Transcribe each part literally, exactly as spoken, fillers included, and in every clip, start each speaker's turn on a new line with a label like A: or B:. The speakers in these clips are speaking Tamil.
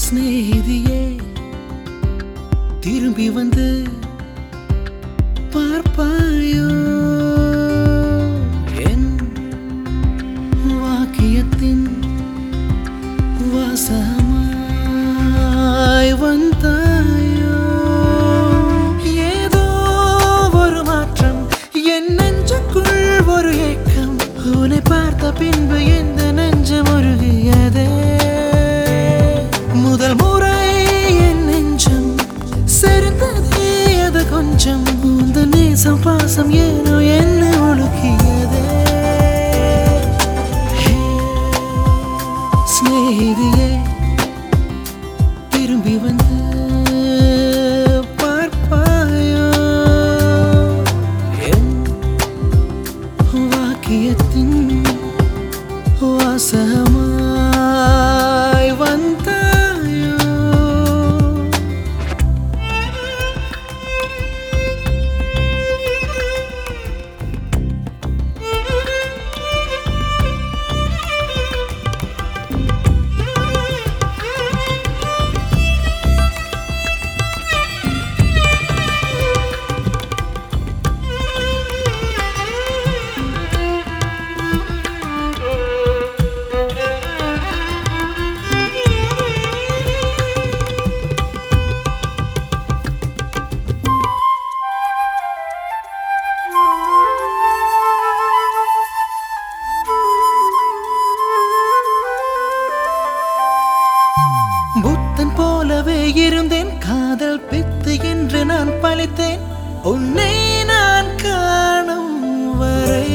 A: ஸ்நேகிதியே திரும்பி வந்து பார்ப்பாயோ என் வாக்கியத்தின் வாசமாய் வந்தாயோ ஏதோ ஒரு மாற்றம் என் நெஞ்சுக்குள் ஒரு ஏக்கம் உன்னை பார்த்த பின்பு எந்த நெஞ்சம் உருகியதே முதல் முறை என் நெஞ்சம் செறிந்ததே அது கொஞ்சம் உந்த நேசம் பாசம் ஏனோ என்ன ஒழுக்கியதே ஸ்நேகிதியே திரும்பி வந்து பார்ப்பாயோ என் வாக்கியத்தின் வாசமாய் வந்தாயோ புத்தன் போலவே இருந்தேன் காதல் பித்து என்று நான் பழித்தேன் உன்னை நான் காணும் வரை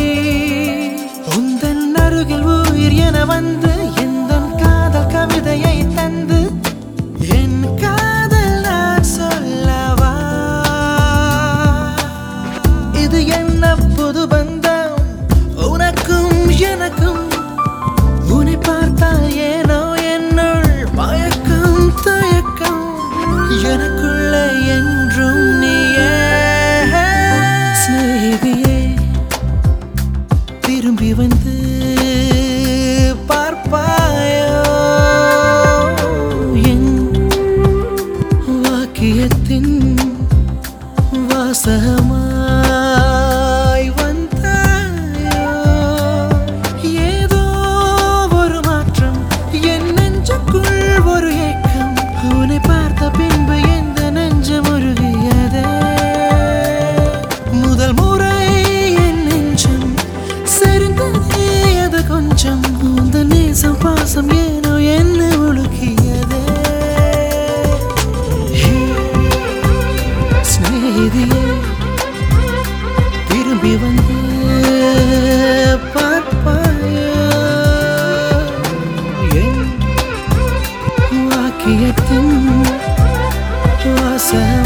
A: உந்தன் அருகில் உயிர் என வந்து எந்த காதல் கவிதையை தந்து என் காதல் நான் சொல்லவா இது என்ன புது பந்தம் உனக்கும் எனக்கும் உன்னை பார்த்தால் ஏனோ மயக்கம் தயக்கம் எனக்குள்ள என்றும் நீயே ஸ்நேகிதியே திரும்பி வந்து பார்ப்பாயோ என் வாக்கியத்தின் வாசமாய் வந்தாயோ ஏதோ ஒரு மாற்றம் என் நெஞ்சுக்குள் ஒரு ஏக்கம் உன்னை பார்த்த பின்பு எந்த நெஞ்சம் உருகியதே முதல் முறை என் நெஞ்சம் செறிந்ததே அது கொஞ்சம் உந்த நேசம் பாசம் ஏனோ என்ன ஒழுக்கியதே ஸ்நேகிதியே திரும்பி வந்து பார்ப்பாயோ என் வாக்கியத்தின் வாசம்